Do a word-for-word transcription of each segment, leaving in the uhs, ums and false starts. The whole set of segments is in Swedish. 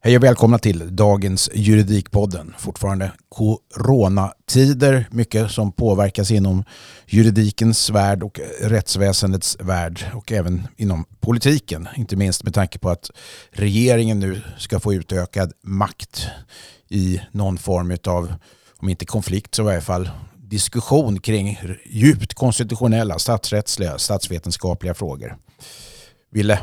Hej och välkomna till dagens Juridikpodden. Fortfarande coronatider, mycket som påverkas inom juridikens värld och rättsväsendets värld och även inom politiken. Inte minst med tanke på att regeringen nu ska få utökad makt i någon form av, om inte konflikt så i alla fall diskussion kring djupt konstitutionella, statsrättsliga, statsvetenskapliga frågor. Ville?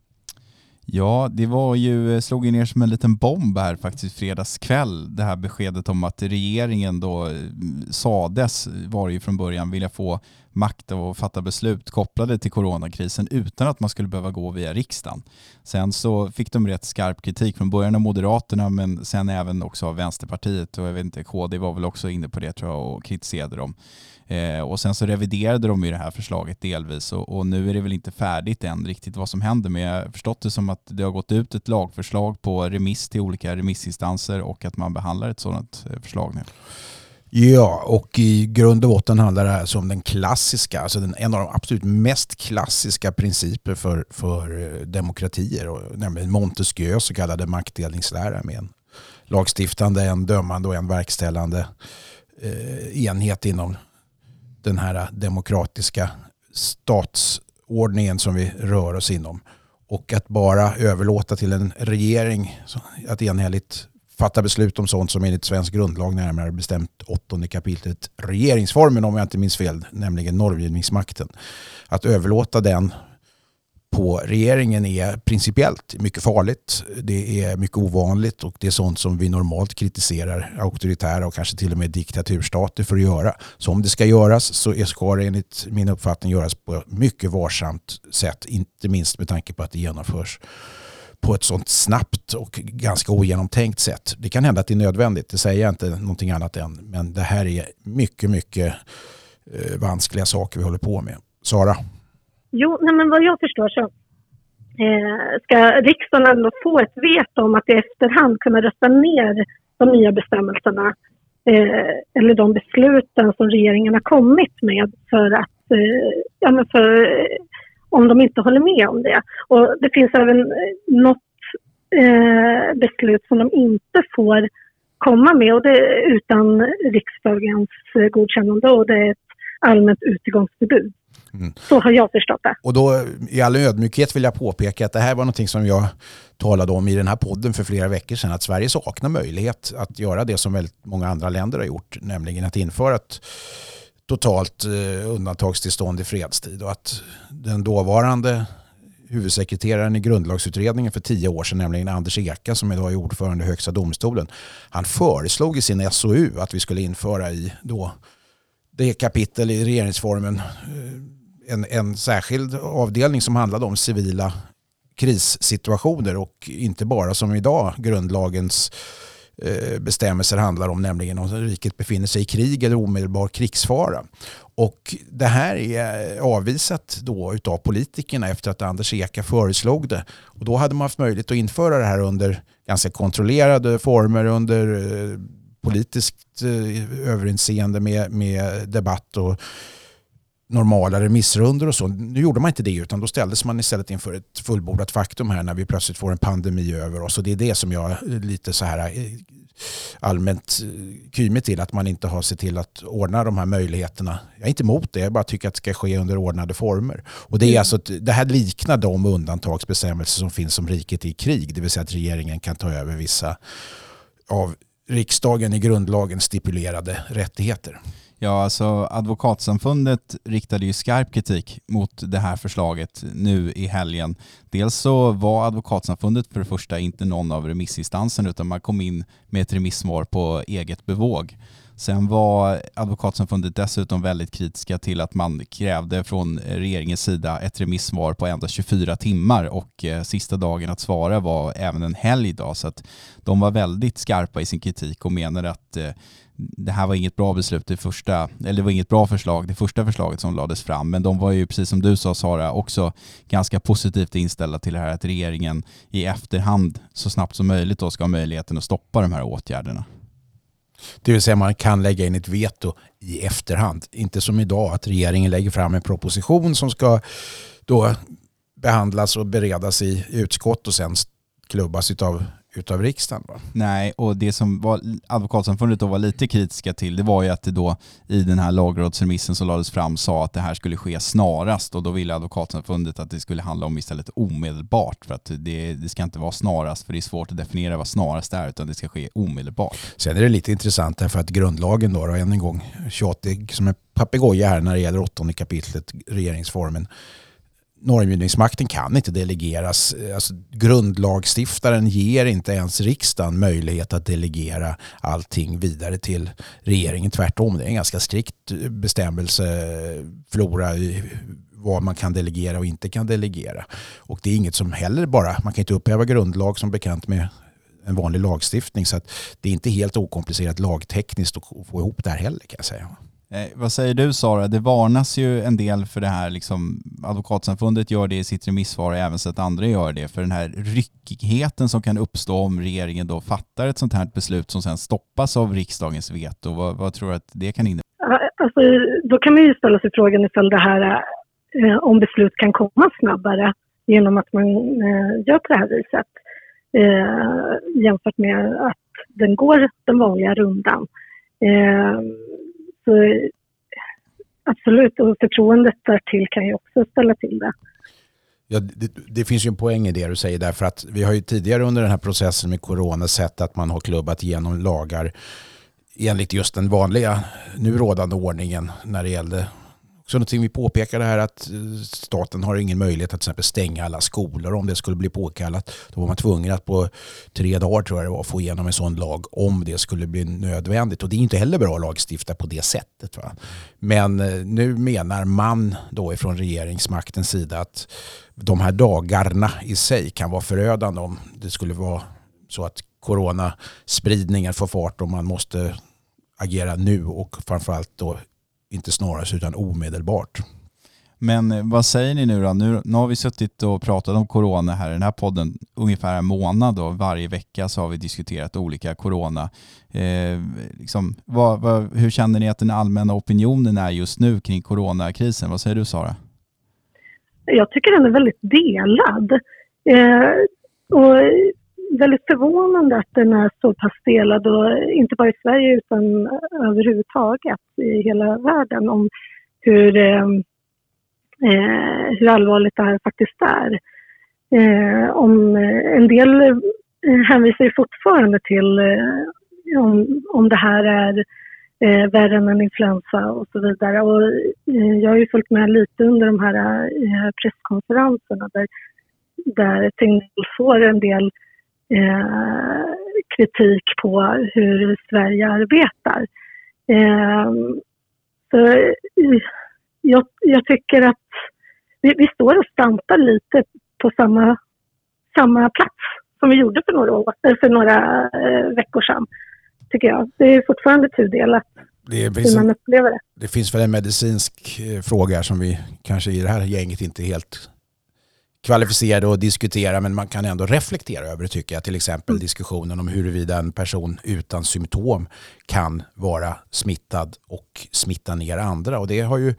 Ja, det var ju, slog ju ner som en liten bomb här faktiskt fredagskväll. Det här beskedet om att regeringen då sades, var ju från början, vilja få makt och fatta beslut kopplade till coronakrisen utan att man skulle behöva gå via riksdagen. Sen så fick de rätt skarp kritik från början av Moderaterna, men sen även också av Vänsterpartiet, och jag vet inte, K D var väl också inne på det tror jag och kritiserade dem. Eh, och sen så reviderade de ju det här förslaget delvis och, och nu är det väl inte färdigt än riktigt vad som händer, men jag har förstått det som att det har gått ut ett lagförslag på remiss till olika remissinstanser och att man behandlar ett sådant förslag nu. Ja, och i grund och botten handlar det här om den klassiska, alltså den, en av de absolut mest klassiska principer för, för demokratier, och nämligen Montesquieus så kallade maktdelningslära med en lagstiftande, en dömande och en verkställande eh, enhet inom den här demokratiska statsordningen som vi rör oss inom. Och att bara överlåta till en regering att enhälligt fatta beslut om sånt som enligt svensk grundlag närmare bestämt åttonde kapitlet regeringsformen, om jag inte minns fel, nämligen normgivningsmakten. Att överlåta den på regeringen är principiellt mycket farligt. Det är mycket ovanligt och det är sånt som vi normalt kritiserar auktoritära och kanske till och med diktaturstater för att göra. Så om det ska göras så ska det enligt min uppfattning göras på mycket varsamt sätt, inte minst med tanke på att det genomförs på ett sånt snabbt och ganska ogenomtänkt sätt. Det kan hända att det är nödvändigt, det säger jag inte någonting annat än, men det här är mycket, mycket eh, vanskliga saker vi håller på med. Sara? Jo, nej, men vad jag förstår så eh, ska riksdagen ändå få ett veto om att i efterhand kunna rösta ner de nya bestämmelserna eh, eller de besluten som regeringen har kommit med för att eh, ja, men för, eh, om de inte håller med om det. Och det finns även något eh, beslut som de inte får komma med och det är utan riksdagens eh, godkännande, och det är ett allmänt utegångsförbud. Mm. Så har jag förstått det. Och då i all ödmjukhet vill jag påpeka att det här var någonting som jag talade om i den här podden för flera veckor sedan, att Sverige saknar möjlighet att göra det som väldigt många andra länder har gjort, nämligen att införa ett totalt eh, undantagstillstånd i fredstid, och att den dåvarande huvudsekreteraren i grundlagsutredningen för tio år sedan, nämligen Anders Eka som idag är ordförande i Högsta domstolen, han föreslog i sin S O U att vi skulle införa i då det kapitel i regeringsformen en, en särskild avdelning som handlade om civila krissituationer och inte bara som idag grundlagens eh, bestämmelser handlar om, nämligen om riket befinner sig i krig eller omedelbar krigsfara. Och det här är avvisat då utav politikerna efter att Anders Eka föreslog det. Och då hade man haft möjlighet att införa det här under ganska kontrollerade former, under eh, politiskt eh, överinseende med, med debatt och normala remissrunder och så. Nu gjorde man inte det, utan då ställdes man istället inför ett fullbordat faktum här när vi plötsligt får en pandemi över oss. Och det är det som jag lite så här allmänt kymer till, att man inte har sett till att ordna de här möjligheterna. Jag är inte emot det, jag bara tycker att det ska ske under ordnade former. Och det är alltså, det här liknar de undantagsbestämmelser som finns om riket i krig, det vill säga att regeringen kan ta över vissa av riksdagen i grundlagen stipulerade rättigheter. Ja, alltså Advokatsamfundet riktade ju skarp kritik mot det här förslaget nu i helgen. Dels så var Advokatsamfundet för det första inte någon av remissinstanserna, utan man kom in med ett remissvar på eget bevåg. Sen var Advokatsamfundet dessutom väldigt kritiska till att man krävde från regeringens sida ett remissvar på endast tjugofyra timmar, och eh, sista dagen att svara var även en helgdag, så att de var väldigt skarpa i sin kritik och menade att eh, det här var inget bra beslut, det första, eller det var inget bra förslag, det första förslaget som lades fram, men de var ju, precis som du sa Sara, också ganska positivt inställda till det här att regeringen i efterhand så snabbt som möjligt då ska ha möjligheten att stoppa de här åtgärderna. Det vill säga man kan lägga in ett veto i efterhand. Inte som idag att regeringen lägger fram en proposition som ska då behandlas och beredas i utskott och sen klubbas av utav riksdagen. Va? Nej, och det som var, Advokatsamfundet då var lite kritiska till, det var ju att det då i den här lagrådsremissen som lades fram sa att det här skulle ske snarast, och då ville Advokatsamfundet att det skulle handla om istället omedelbart, för att det, det ska inte vara snarast, för det är svårt att definiera vad snarast är, utan det ska ske omedelbart. Sen är det lite intressant därför att grundlagen då, då än en gång tjatig som en papegoja här när det gäller åttonde kapitlet regeringsformen. Normgivningsmakten kan inte delegeras. Alltså, grundlagstiftaren ger inte ens riksdagen möjlighet att delegera allting vidare till regeringen. Tvärtom, det är en ganska strikt bestämmelseflora i vad man kan delegera och inte kan delegera. Och det är inget som heller bara, man kan inte upphäva grundlag som bekant med en vanlig lagstiftning, så att det är inte helt okomplicerat lagtekniskt att få ihop det här heller, kan jag säga. Eh, vad säger du, Sara? Det varnas ju en del för det här. Liksom, Advokatsamfundet gör det i sitt remissvar och även så att andra gör det. För den här ryckigheten som kan uppstå om regeringen då fattar ett sånt här beslut som sen stoppas av riksdagens veto. Vad, vad tror du att det kan innebära? Alltså, då kan man ju ställa sig frågan ifall det här, eh, om beslut kan komma snabbare genom att man eh, gör på det här viset. Eh, jämfört med att den går den vanliga rundan. Eh, Så absolut, och förtroendet därtill kan ju också ställa till det. Ja, det, det finns ju en poäng i det du säger, därför att vi har ju tidigare under den här processen med corona sett att man har klubbat igenom lagar enligt just den vanliga nu rådande ordningen när det gällde. Så någonting vi påpekade här att staten har ingen möjlighet att till exempel stänga alla skolor om det skulle bli påkallat. Då var man tvungen att på tre dagar tror jag det var få igenom en sån lag om det skulle bli nödvändigt. Och det är inte heller bra att lagstifta på det sättet. Va? Men nu menar man då ifrån regeringsmaktens sida att de här dagarna i sig kan vara förödande om det skulle vara så att coronaspridningen får fart och man måste agera nu och framförallt då inte snarast utan omedelbart. Men vad säger ni nu då? Nu, nu har vi suttit och pratat om corona här i den här podden ungefär en månad och varje vecka så har vi diskuterat olika corona. Eh, liksom, vad, vad, hur känner ni att den allmänna opinionen är just nu kring coronakrisen? Vad säger du, Sara? Jag tycker den är väldigt delad. Eh, och väldigt förvånande att den är så pass delad, och inte bara i Sverige utan överhuvudtaget i hela världen, om hur, eh, hur allvarligt det här faktiskt är. Eh, om en del hänvisar ju fortfarande till eh, om, om det här är eh, värre än en influensa och så vidare. Och, eh, jag har ju följt med lite under de här eh, presskonferenserna där, där Tegnell får en del Eh, kritik på hur Sverige arbetar. Eh, så, jag, jag tycker att vi, vi står och stampar lite på samma, samma plats som vi gjorde för några, år, för några eh, veckor sedan, tycker jag. Det är fortfarande tudelat det hur man upplever det. Det finns väl en medicinsk fråga som vi kanske i det här gänget inte helt kvalificerade att diskutera, men man kan ändå reflektera över det, tycker jag. Till exempel diskussionen om huruvida en person utan symptom kan vara smittad och smitta ner andra. Och det har ju,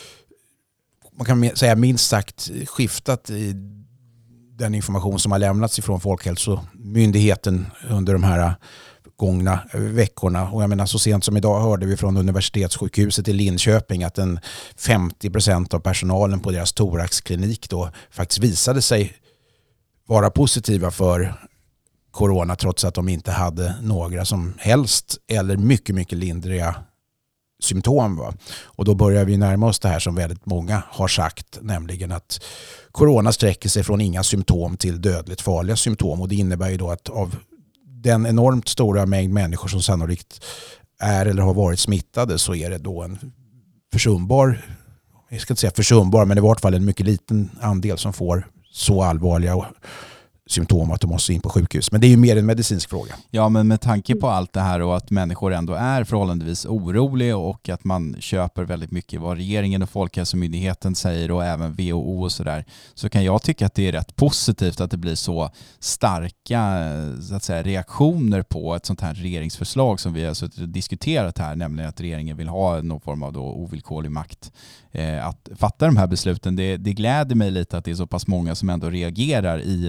man kan säga minst sagt, skiftat i den information som har lämnats ifrån Folkhälsomyndigheten under de här gångna veckorna. Och jag menar, så sent som idag hörde vi från universitetssjukhuset i Linköping att en femtio procent av personalen på deras thoraxklinik då faktiskt visade sig vara positiva för corona trots att de inte hade några som helst eller mycket, mycket lindriga symptom. Va? Och då börjar vi närma oss det här som väldigt många har sagt, nämligen att corona sträcker sig från inga symptom till dödligt farliga symptom. Och det innebär ju då att av den enormt stora mängd människor som sannolikt är eller har varit smittade så är det då en försumbar, jag ska inte säga försumbar, men i vart fall en mycket liten andel som får så allvarliga symptom att de måste in på sjukhus. Men det är ju mer en medicinsk fråga. Ja, men med tanke på allt det här och att människor ändå är förhållandevis oroliga och att man köper väldigt mycket vad regeringen och Folkhälsomyndigheten säger och även W H O och sådär, så kan jag tycka att det är rätt positivt att det blir så starka så att säga, reaktioner på ett sånt här regeringsförslag som vi har diskuterat här, nämligen att regeringen vill ha någon form av då ovillkorlig makt eh, att fatta de här besluten. Det, det gläder mig lite att det är så pass många som ändå reagerar i ett sånt här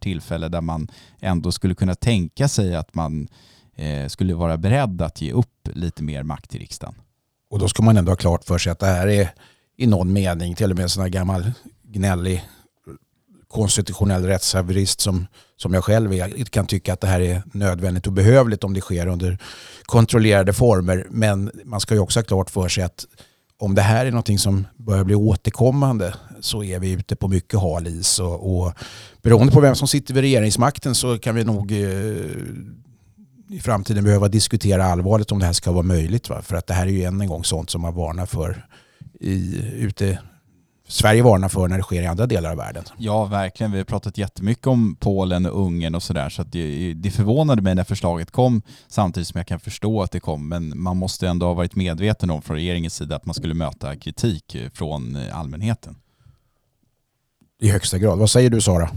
tillfälle där man ändå skulle kunna tänka sig att man eh, skulle vara beredd att ge upp lite mer makt till riksdagen. Och då ska man ändå ha klart för sig att det här är i någon mening till och med en sån här gammal gnällig konstitutionell rättshaverist som, som jag själv är, kan tycka att det här är nödvändigt och behövligt om det sker under kontrollerade former. Men man ska ju också ha klart för sig att om det här är någonting som börjar bli återkommande så är vi ute på mycket hal is. Och, och beroende på vem som sitter vid regeringsmakten så kan vi nog eh, i framtiden behöva diskutera allvarligt om det här ska vara möjligt. Va? För att det här är ju än en gång sånt som man varnar för i, ute Sverige varnar för när det sker i andra delar av världen. Ja, verkligen. Vi har pratat jättemycket om Polen och Ungern och sådär. Så att det, det förvånade mig när förslaget kom, samtidigt som jag kan förstå att det kom. Men man måste ändå ha varit medveten om från regeringens sida att man skulle möta kritik från allmänheten. I högsta grad. Vad säger du, Sara?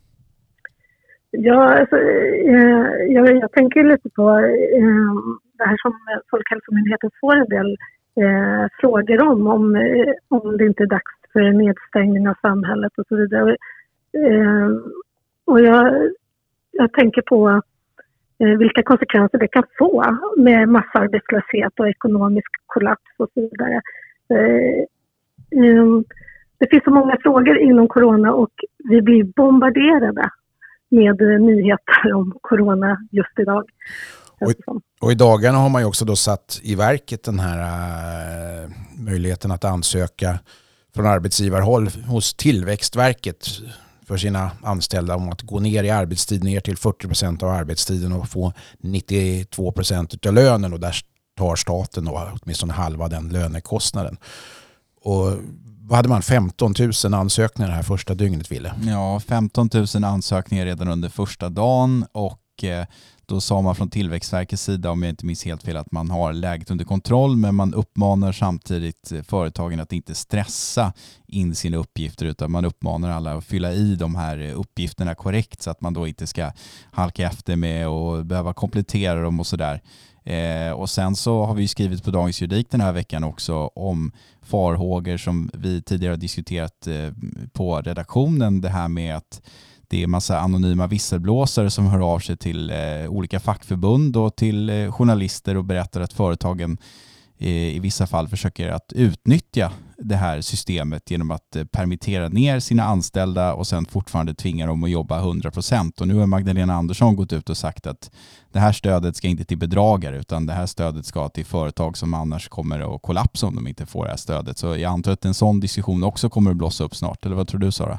Ja, alltså, eh, jag, jag tänker lite på eh, det här som Folkhälsomyndigheten får en del eh, frågor om, om, om det inte är dags för nedstängning av samhället och så vidare. Eh, och jag, jag tänker på eh, vilka konsekvenser det kan få med massarbetslöshet och ekonomisk kollaps och så vidare. Eh, eh, det finns så många frågor inom corona och vi blir bombarderade med nyheter om corona just idag. Och, och i dagarna har man ju också då satt i verket den här äh, möjligheten att ansöka från arbetsgivarhåll hos Tillväxtverket för sina anställda om att gå ner i arbetstid ner till fyrtio procent av arbetstiden och få nittiotvå procent av lönen, och där tar staten då åtminstone halva den lönekostnaden. Och vad hade man? femton tusen ansökningar det här första dygnet, Ville? Ja, femton tusen ansökningar redan under första dagen, och eh, då sa man från Tillväxtverkets sida, om jag inte minns helt fel, att man har läget under kontroll, men man uppmanar samtidigt företagen att inte stressa in sina uppgifter, utan man uppmanar alla att fylla i de här uppgifterna korrekt så att man då inte ska halka efter med och behöva komplettera dem och sådär. Eh, och sen så har vi skrivit på Dagens Juridik den här veckan också om farhågor som vi tidigare har diskuterat eh, på redaktionen, det här med att det är massa anonyma visselblåsare som hör av sig till eh, olika fackförbund och till eh, journalister och berättar att företagen eh, i vissa fall försöker att utnyttja det här systemet genom att eh, permittera ner sina anställda och sen fortfarande tvinga dem att jobba hundra procent. Och nu har Magdalena Andersson gått ut och sagt att det här stödet ska inte till bedragare, utan det här stödet ska till företag som annars kommer att kollapsa om de inte får det här stödet. Så jag antar att en sån diskussion också kommer att blossa upp snart. Eller vad tror du, Sara?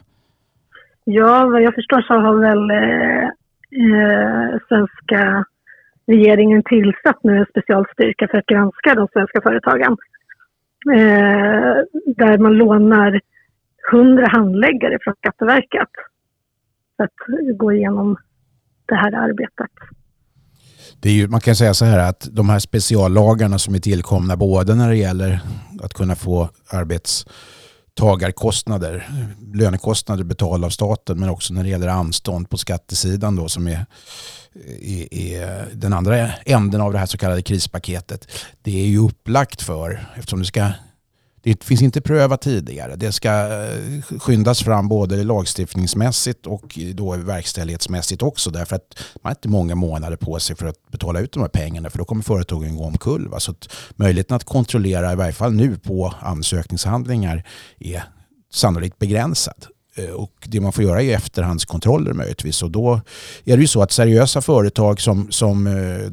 Ja, vad jag förstår så har väl eh, eh, svenska regeringen tillsatt nu en specialstyrka för att granska de svenska företagen. Eh, där man lånar hundra handläggare från Skatteverket för att gå igenom det här arbetet. Det är ju, man kan säga så här att de här speciallagarna som är tillkomna både när det gäller att kunna få arbets tagarkostnader, lönekostnader betalda av staten, men också när det gäller anstånd på skattesidan då, som är, är, är den andra änden av det här så kallade krispaketet. Det är ju upplagt för, eftersom det ska, det finns inte prövat tidigare. Det ska skyndas fram både lagstiftningsmässigt och då verkställighetsmässigt också, därför att man har inte många månader på sig för att betala ut de här pengarna, för då kommer företagen gå omkull. Va? Så att möjligheten att kontrollera i varje fall nu på ansökningshandlingar är sannolikt begränsad. Och det man får göra är efterhandskontroller möjligtvis, och då är det ju så att seriösa företag som, som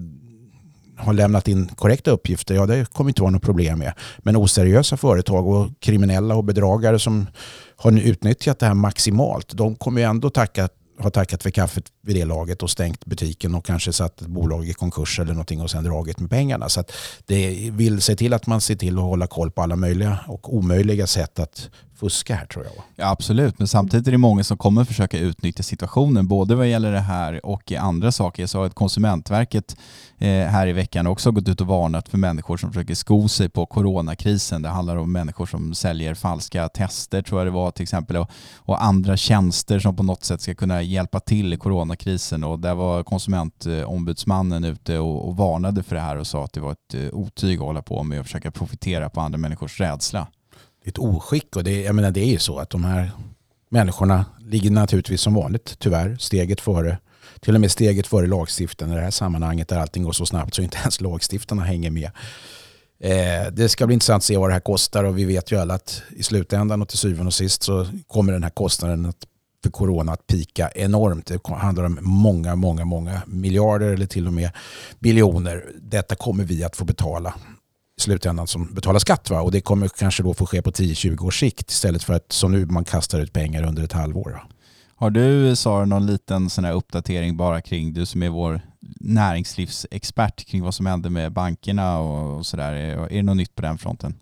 har lämnat in korrekta uppgifter, ja, det kommer inte vara något problem med. Men oseriösa företag och kriminella och bedragare som har utnyttjat det här maximalt, de kommer ju ändå tacka, ha tackat för kaffet vid det laget och stängt butiken och kanske satt ett bolag i konkurs eller någonting och sen dragit med pengarna. Så att det vill se till att man ser till att hålla koll på alla möjliga och omöjliga sätt att fuska här, tror jag. Ja, absolut, men samtidigt är det många som kommer försöka utnyttja situationen, både vad gäller det här och andra saker. Jag sa att Konsumentverket eh, här i veckan också gått ut och varnat för människor som försöker sko sig på coronakrisen. Det handlar om människor som säljer falska tester, tror jag det var till exempel, och, och andra tjänster som på något sätt ska kunna hjälpa till i coronakrisen. Och där var konsumentombudsmannen ute och, och varnade för det här och sa att det var ett uh, otyg att hålla på med att försöka profitera på andra människors rädsla. Ett oskick, och det, jag menar, det är ju så att de här människorna ligger naturligtvis som vanligt tyvärr steget före, till och med steget före lagstiftaren i det här sammanhanget där allting går så snabbt så inte ens lagstiftarna hänger med. Eh, det ska bli intressant att se vad det här kostar, och vi vet ju alla att i slutändan och till syvende och sist så kommer den här kostnaden att, för corona att pika enormt. Det handlar om många, många, många miljarder eller till och med biljoner. Detta kommer vi att få betala i slutändan som betalar skatt, va? Och det kommer kanske då få ske på tio till tjugo års sikt istället för att som nu man kastar ut pengar under ett halvår. Va? Har du, Sara, någon liten sån här uppdatering bara kring, du som är vår näringslivsexpert, kring vad som händer med bankerna och, och sådär? Är, är det något nytt på den fronten?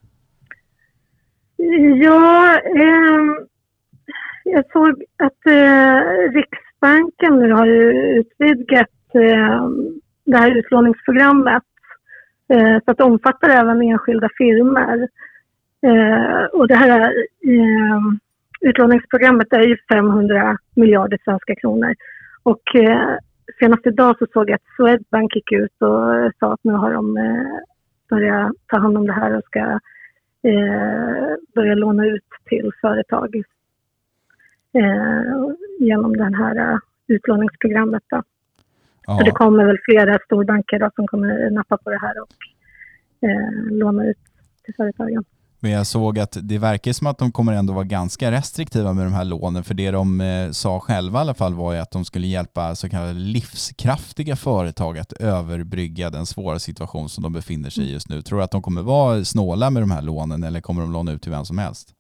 Ja, eh, jag såg att eh, Riksbanken nu har utvidgat eh, det här utlåningsprogrammet eh, så att det omfattar även enskilda firmor. Eh, och det här eh, utlåningsprogrammet är ju femhundra miljarder svenska kronor. Och eh, senast idag så såg jag att Swedbank gick ut och sa att nu har de eh, börjat ta hand om det här och ska eh, börja låna ut till företag eh, genom det här utlåningsprogrammet. Då. Ja. Så det kommer väl flera storbanker då, som kommer nappa på det här och eh, låna ut till företagen. Men jag såg att det verkar som att de kommer ändå vara ganska restriktiva med de här lånen, för det de eh, sa själva i alla fall var ju att de skulle hjälpa så kallade livskraftiga företag att överbrygga den svåra situation som de befinner sig i just nu. Tror du att de kommer vara snåla med de här lånen eller kommer de låna ut till vem som helst?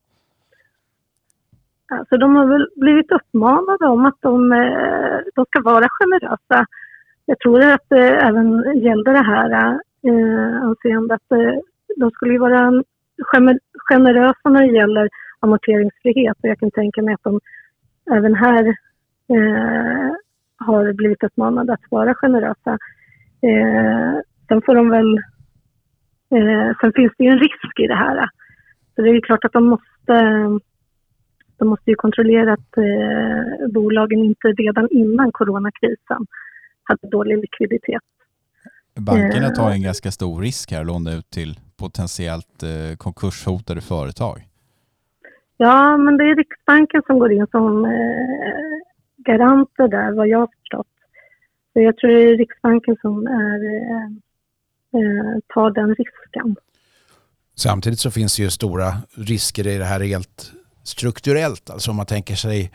Alltså de har väl blivit uppmanade om att de, de ska vara generösa. Jag tror att det även gällde det här eh, anseende att eh, de skulle ju vara generösa när det gäller amorteringsfrihet. Och jag kan tänka mig att de även här eh, har blivit uppmanade att vara generösa. Eh, sen får de väl eh, sen finns det ju en risk i det här. Så det är ju klart att de måste de måste ju kontrollera att eh, bolagen inte redan innan coronakrisen hade dålig likviditet. Bankerna tar en ganska stor risk här och lånar ut till potentiellt eh, konkurshotade företag. Ja, men det är Riksbanken som går in som eh, garanter där, vad jag har förstått. Så jag tror det är Riksbanken som är, eh, tar den risken. Samtidigt så finns det ju stora risker i det här rent strukturellt. Alltså om man tänker sig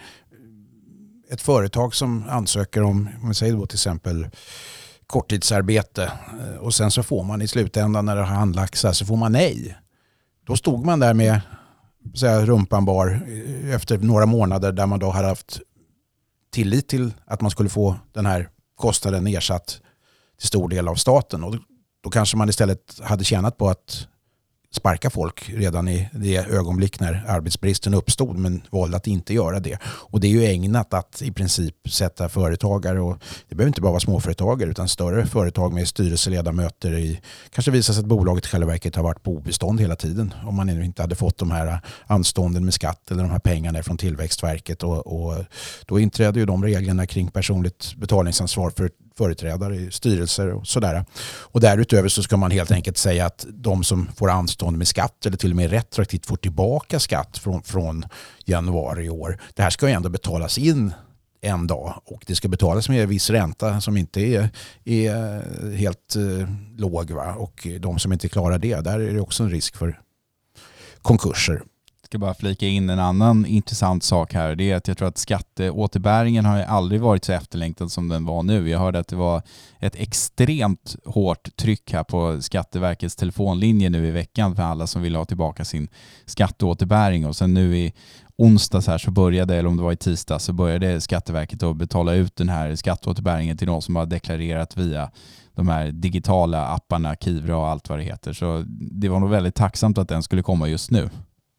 ett företag som ansöker om, om vi säger då till exempel korttidsarbete, och sen så får man i slutändan när det har handlagts så får man nej. Då stod man där med så här, rumpan bar efter några månader där man då hade haft tillit till att man skulle få den här kostnaden ersatt till stor del av staten, och då kanske man istället hade tjänat på att sparka folk redan i det ögonblick när arbetsbristen uppstod, men valde att inte göra det. Och det är ju ägnat att i princip sätta företagare, och det behöver inte bara vara småföretagare utan större företag med styrelseledamöter i, kanske visar sig att bolaget själva verket har varit på obestånd hela tiden om man inte hade fått de här anstånden med skatt eller de här pengarna från Tillväxtverket, och, och då inträder ju de reglerna kring personligt betalningsansvar för företrädare i styrelser och sådär. Och därutöver så ska man helt enkelt säga att de som får anstånd med skatt eller till och med retroaktivt får tillbaka skatt från, från januari i år. Det här ska ju ändå betalas in en dag, och det ska betalas med viss ränta som inte är, är helt eh, låg. Va? Och de som inte klarar det, där är det också en risk för konkurser. Jag ska bara flika in en annan intressant sak här. Det är att jag tror att skatteåterbäringen har aldrig varit så efterlängtad som den var nu. Jag hörde att det var ett extremt hårt tryck här på Skatteverkets telefonlinje nu i veckan för alla som vill ha tillbaka sin skatteåterbäring. Och sen nu i onsdags här så började, eller om det var i tisdag, så började Skatteverket att betala ut den här skatteåterbäringen till de som har deklarerat via de här digitala apparna, Kivra och allt vad det heter. Så det var nog väldigt tacksamt att den skulle komma just nu.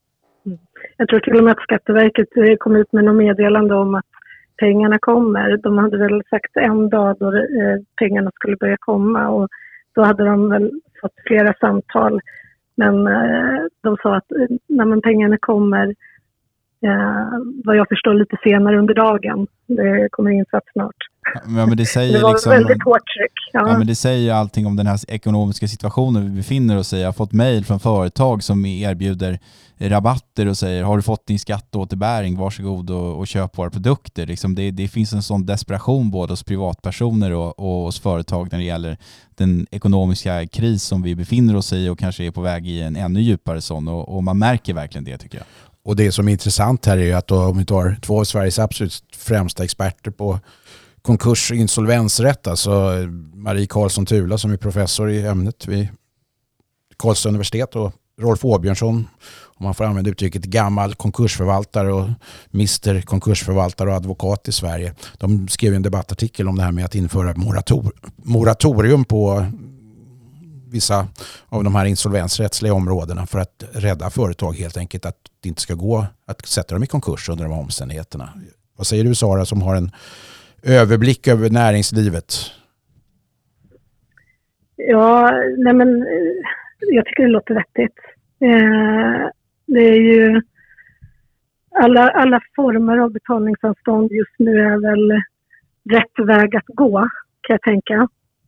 Jag tror till och med att Skatteverket kom ut med något meddelande om att pengarna kommer. De hade väl sagt en dag då pengarna skulle börja komma, och då hade de väl fått flera samtal. Men de sa att när pengarna kommer, vad jag förstår, lite senare under dagen. Det kommer in så snart. Ja, men det säger det var liksom, väldigt hårt tryck. Ja. Ja, men det säger allting om den här ekonomiska situationen vi befinner oss i. Jag har fått mejl från företag som erbjuder rabatter och säger har du fått din skatteåterbäring, varsågod och, och köp våra produkter. Liksom det, det finns en sån desperation både hos privatpersoner och, och hos företag när det gäller den ekonomiska kris som vi befinner oss i och kanske är på väg i en ännu djupare sån. Och, och man märker verkligen det, tycker jag. Och det som är intressant här är ju att då, om vi tar två av Sveriges absolut främsta experter på konkurs och insolvensrätt, alltså Marie Karlsson Tula som är professor i ämnet vid Karlstad universitet och Rolf Åbjörnsson, om man får använda uttrycket, gammal konkursförvaltare och mister konkursförvaltare och advokat i Sverige. De skrev en debattartikel om det här med att införa morator- moratorium på vissa av de här insolvensrättsliga områdena för att rädda företag helt enkelt, att det inte ska gå att sätta dem i konkurs under de här omständigheterna. Vad säger du, Sara, som har en överblick över näringslivet? Ja, nej men jag tycker det låter vettigt. Eh, det är ju alla, alla former av betalningsanstånd just nu är väl rätt väg att gå, kan jag tänka.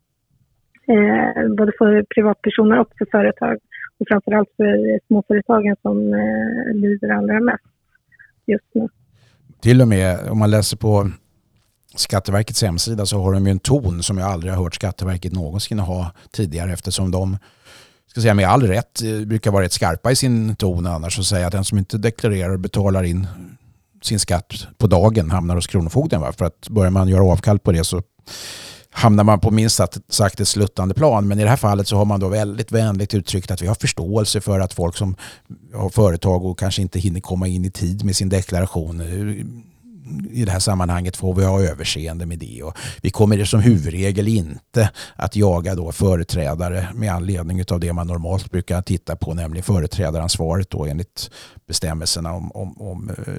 Eh, både för privatpersoner och för företag. Och framförallt för småföretagen som eh, lider allra mest just nu. Till och med om man läser på Skatteverkets hemsida så har de ju en ton som jag aldrig har hört Skatteverket någonsin ha tidigare, eftersom de, ska säga med all rätt, brukar vara rätt skarpa i sin ton annars och säga att den som inte deklarerar och betalar in sin skatt på dagen hamnar hos Kronofogden. Va? För att börjar man göra avkall på det så hamnar man på minst sagt ett sluttande plan. Men i det här fallet så har man då väldigt vänligt uttryckt att vi har förståelse för att folk som har företag och kanske inte hinner komma in i tid med sin deklaration, i det här sammanhanget får vi ha överseende med det. Och vi kommer som huvudregel inte att jaga då företrädare med anledning av det man normalt brukar titta på, nämligen företrädaransvaret då enligt bestämmelserna om, om, om eh,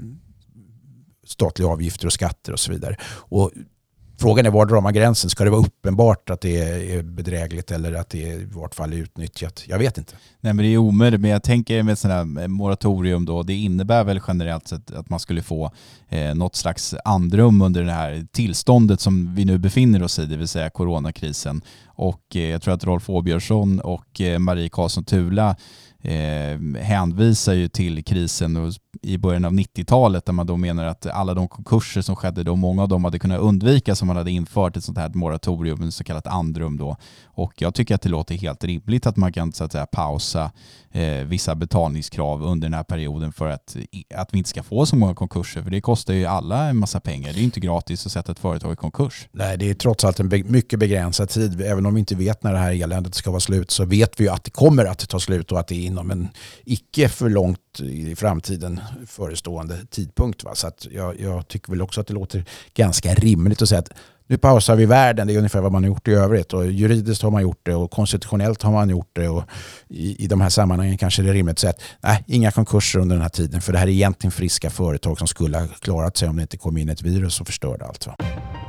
statliga avgifter och skatter och så vidare. Och frågan är, var drar man gränsen? Ska det vara uppenbart att det är bedrägligt eller att det är i vart fall utnyttjat? Jag vet inte. Nej, men det är omöjligt. Men jag tänker med sådana här moratorium då, det innebär väl generellt sett att man skulle få eh, något slags andrum under det här tillståndet som vi nu befinner oss i, det vill säga coronakrisen. Och eh, jag tror att Rolf Åbjörnsson och eh, Marie Karlsson Tula eh, hänvisar ju till krisen och i början av nittiotalet, där man då menar att alla de konkurser som skedde då, många av dem hade kunnat undvikas om man hade infört ett sånt här moratorium, ett så kallat andrum då. Och jag tycker att det låter helt rimligt att man kan så att säga pausa eh, vissa betalningskrav under den här perioden för att, att vi inte ska få så många konkurser, för det kostar ju alla en massa pengar. Det är ju inte gratis att sätta ett företag i konkurs. Nej, det är trots allt en be- mycket begränsad tid. Även om vi inte vet när det här eländet ska vara slut så vet vi ju att det kommer att ta slut och att det är inom en icke för långt i framtiden förestående tidpunkt. Va? Så att jag, jag tycker väl också att det låter ganska rimligt att säga att nu pausar vi världen. Det är ungefär vad man har gjort i övrigt. Och juridiskt har man gjort det och konstitutionellt har man gjort det. Och i, i de här sammanhangen kanske det är rimligt att säga att nej, inga konkurser under den här tiden. För det här är egentligen friska företag som skulle ha klarat sig om det inte kom in ett virus och förstörde allt. Va?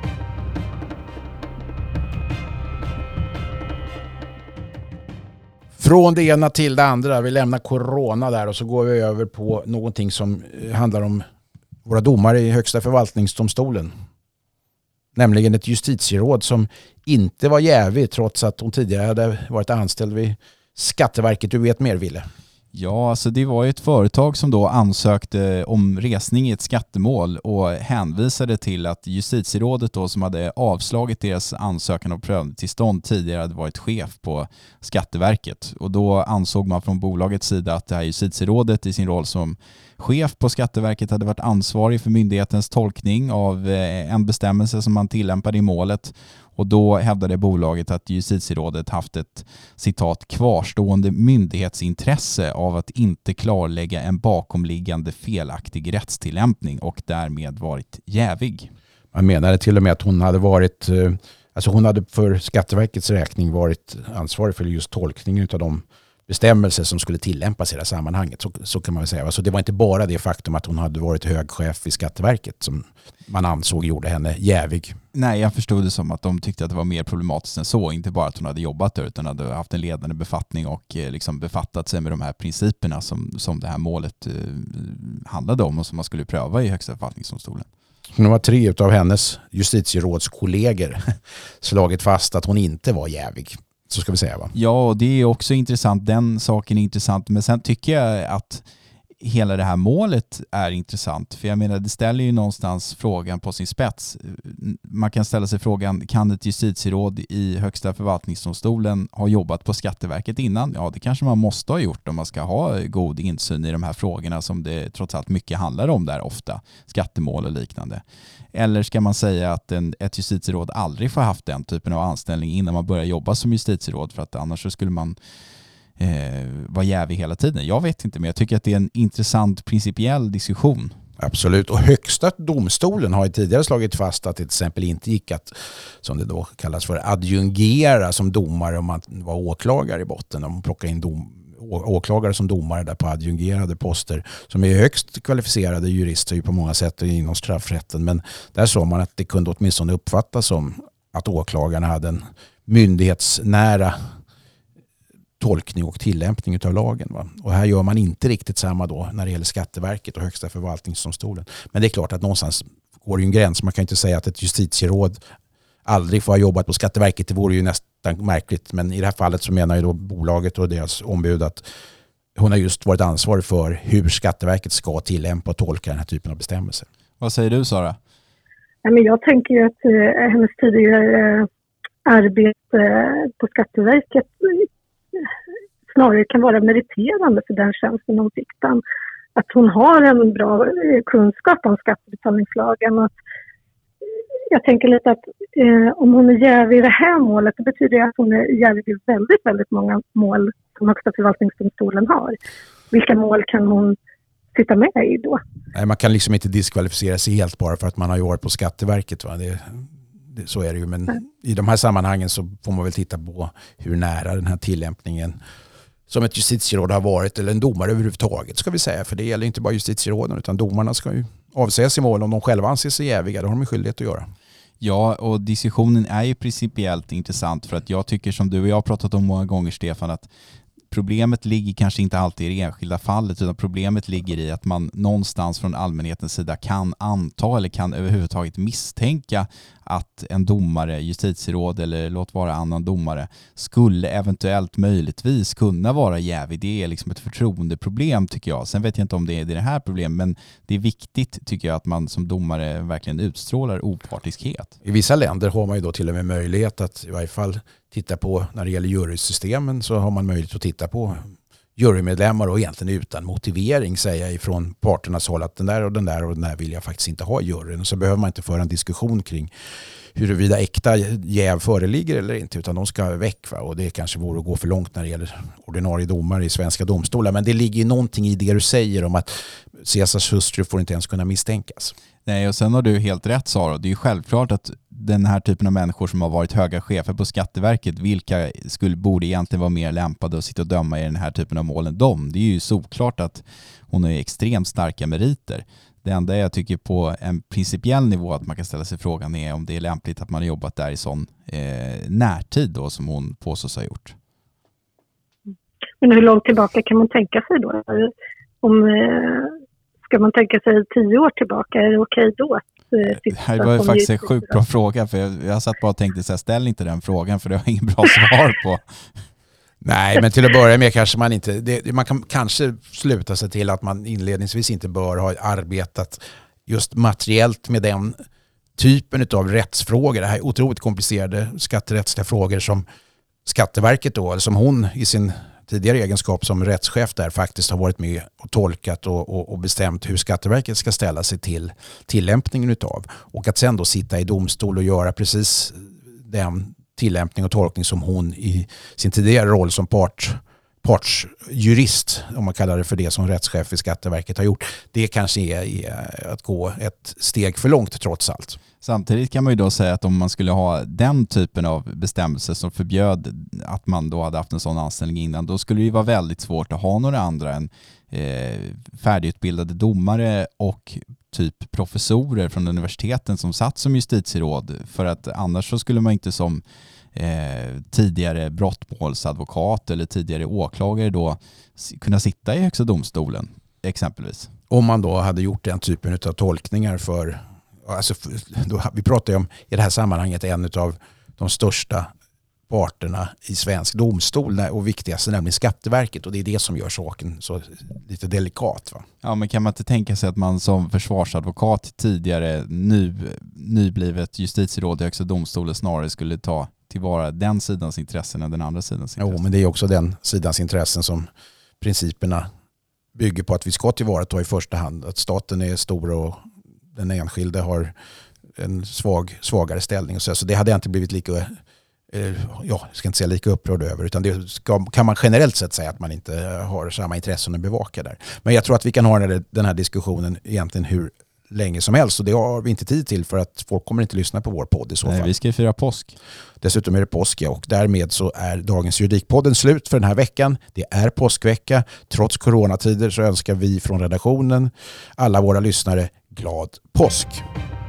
Från det ena till det andra. Vi lämnar corona där och så går vi över på någonting som handlar om våra domare i Högsta förvaltningsdomstolen. Nämligen ett justitieråd som inte var jävig trots att hon tidigare hade varit anställd vid Skatteverket. Du vet mer, Ville. Ja, alltså det var ju ett företag som då ansökte om resning i ett skattemål och hänvisade till att justitierådet då som hade avslagit deras ansökan om prövningstillstånd tidigare hade varit chef på Skatteverket. Och då ansåg man från bolagets sida att det här justitierådet i sin roll som chef på Skatteverket hade varit ansvarig för myndighetens tolkning av en bestämmelse som man tillämpade i målet. Och då hävdade bolaget att justitierådet haft ett citat kvarstående myndighetsintresse av att inte klarlägga en bakomliggande felaktig rättstillämpning och därmed varit jävig. Man menade till och med att hon hade varit, alltså hon hade för Skatteverkets räkning varit ansvarig för just tolkningen av de bestämmelser som skulle tillämpas i det här sammanhanget. Så, så kan man väl säga. Alltså det var inte bara det faktum att hon hade varit hög chef i Skatteverket som man ansåg gjorde henne jävig. Nej, jag förstod det som att de tyckte att det var mer problematiskt än så. Inte bara att hon hade jobbat där utan hade haft en ledande befattning och eh, liksom befattat sig med de här principerna som, som det här målet eh, handlade om och som man skulle pröva i Högsta förvaltningsdomstolen. Nu har tre utav hennes justitierådskollegor slagit fast att hon inte var jävig. Så ska vi säga, va? Ja, och det är också intressant. Den saken är intressant. Men sen tycker jag att hela det här målet är intressant. För jag menar, det ställer ju någonstans frågan på sin spets. Man kan ställa sig frågan, kan ett justitieråd i Högsta förvaltningsdomstolen ha jobbat på Skatteverket innan? Ja, det kanske man måste ha gjort om man ska ha god insyn i de här frågorna som det trots allt mycket handlar om där ofta. Skattemål och liknande. Eller ska man säga att en, ett justitieråd aldrig får haft den typen av anställning innan man börjar jobba som justitieråd, för att annars så skulle man Eh, var jävig hela tiden. Jag vet inte, men jag tycker att det är en intressant principiell diskussion. Absolut, och Högsta domstolen har ju tidigare slagit fast att det till exempel inte gick att, som det då kallas för, adjungera som domare om man var åklagare i botten. Om man plockar in dom, åklagare som domare där på adjungerade poster som är högst kvalificerade jurister ju på många sätt inom straffrätten. Men där såg man att det kunde åtminstone uppfattas som att åklagarna hade en myndighetsnära tolkning och tillämpning av lagen. Va? Och här gör man inte riktigt samma då när det gäller Skatteverket och Högsta förvaltningsdomstolen. Men det är klart att någonstans går det ju en gräns. Man kan inte säga att ett justitieråd aldrig får ha jobbat på Skatteverket. Det vore ju nästan märkligt. Men i det här fallet så menar ju då bolaget och deras ombud att hon har just varit ansvarig för hur Skatteverket ska tillämpa och tolka den här typen av bestämmelser. Vad säger du, Sara? Jag tänker ju att eh, hennes tidigare eh, arbete på Skatteverket snarare kan vara meriterande för den tjänsten hon fick den. Att hon har en bra kunskap om skattebetalningslagen. Och att, jag tänker lite att eh, om hon är jävig i det här målet, det betyder att hon är jävig i väldigt, väldigt många mål som Högsta förvaltningsdomstolen har. Vilka mål kan hon sitta med i då? Nej, man kan liksom inte diskvalificera sig helt bara för att man har varit på Skatteverket. Va? Det, det, så är det ju. Men mm. i de här sammanhangen så får man väl titta på hur nära den här tillämpningen som ett justitieråd har varit, eller en domare överhuvudtaget ska vi säga. För det gäller inte bara justitieråden utan domarna ska ju avsägas i mål om de själva anser sig jäviga. Det har de ju skyldighet att göra. Ja, och diskussionen är ju principiellt intressant för att jag tycker, som du och jag har pratat om många gånger, Stefan, att problemet ligger kanske inte alltid i det enskilda fallet, utan problemet ligger i att man någonstans från allmänhetens sida kan anta eller kan överhuvudtaget misstänka att en domare, justitieråd eller låt vara annan domare skulle eventuellt möjligtvis kunna vara jävig. Det är liksom ett förtroendeproblem tycker jag. Sen vet jag inte om det är det här problemet, men det är viktigt tycker jag att man som domare verkligen utstrålar opartiskhet. I vissa länder har man ju då till och med möjlighet att i varje fall titta på, när det gäller jurysystemen så har man möjlighet att titta på jurymedlemmar och egentligen utan motivering säga ifrån parternas håll att den där och den där och den där vill jag faktiskt inte ha i juryn. Och så behöver man inte föra en diskussion kring huruvida äkta jäv föreligger eller inte, utan de ska väck. Va? Och det kanske vore att gå för långt när det gäller ordinarie domare i svenska domstolar. Men det ligger ju någonting i det du säger om att Caesars hustru får inte ens kunna misstänkas. Nej, och sen har du helt rätt, Sara. Det är ju självklart att den här typen av människor som har varit höga chefer på Skatteverket, vilka skulle, borde egentligen vara mer lämpade att sitta och döma i den här typen av mål än dem. Det är ju såklart att hon har extremt starka meriter. Det enda jag tycker på en principiell nivå att man kan ställa sig frågan är om det är lämpligt att man har jobbat där i sån eh, närtid då som hon påstås ha gjort. Men hur långt tillbaka kan man tänka sig då? Om, eh, ska man tänka sig tio år tillbaka? Är det okej då? Det här var ju faktiskt en sjukt bra fråga, för jag, jag satt bara och tänkte så här, ställ inte den frågan för det har ingen bra svar på. Nej, men till att börja med kanske man inte, det, man kan kanske sluta sig till att man inledningsvis inte bör ha arbetat just materiellt med den typen av rättsfrågor. Det här är otroligt komplicerade skatterättsliga frågor som Skatteverket då, eller som hon i sin tidigare egenskap som rättschef där faktiskt har varit med och tolkat och, och, och bestämt hur Skatteverket ska ställa sig till tillämpningen utav. Och att sen då sitta i domstol och göra precis den tillämpning och tolkning som hon i sin tidigare roll som part, partsjurist, om man kallar det för det, som rättschef i Skatteverket har gjort. Det kanske är, är att gå ett steg för långt trots allt. Samtidigt kan man ju då säga att om man skulle ha den typen av bestämmelser som förbjöd att man då hade haft en sån anställning innan, då skulle det ju vara väldigt svårt att ha några andra än eh, färdigutbildade domare och typ professorer från universiteten som satt som justitieråd, för att annars så skulle man inte som eh, tidigare brottmålsadvokat eller tidigare åklagare då kunna sitta i Högsta domstolen exempelvis. Om man då hade gjort den typen av tolkningar för alltså, då, vi pratar ju om i det här sammanhanget en av de största parterna i svensk domstol och viktigaste, nämligen Skatteverket, och det är det som gör saken så lite delikat. Va? Ja, men kan man inte tänka sig att man som försvarsadvokat tidigare, nu nyblivet justitieråd i Högsta domstolen, snarare skulle ta tillvara den sidans intressen än den andra sidans intressen? Jo, men det är också den sidans intressen som principerna bygger på att vi ska tillvarata i första hand. Att staten är stor och den enskilde har en svag, svagare ställning. Och så. så det hade inte blivit lika, ja, jag ska inte säga lika upprörd över, utan det ska, kan man generellt sett säga att man inte har samma intressen att bevaka där. Men jag tror att vi kan ha den här diskussionen egentligen hur länge som helst, och det har vi inte tid till för att folk kommer inte lyssna på vår podd i så fall. Nej, vi ska ju fira påsk. Dessutom är det påsk, ja, och därmed så är dagens Juridikpodden slut för den här veckan. Det är påskvecka. Trots coronatider så önskar vi från redaktionen alla våra lyssnare glad påsk.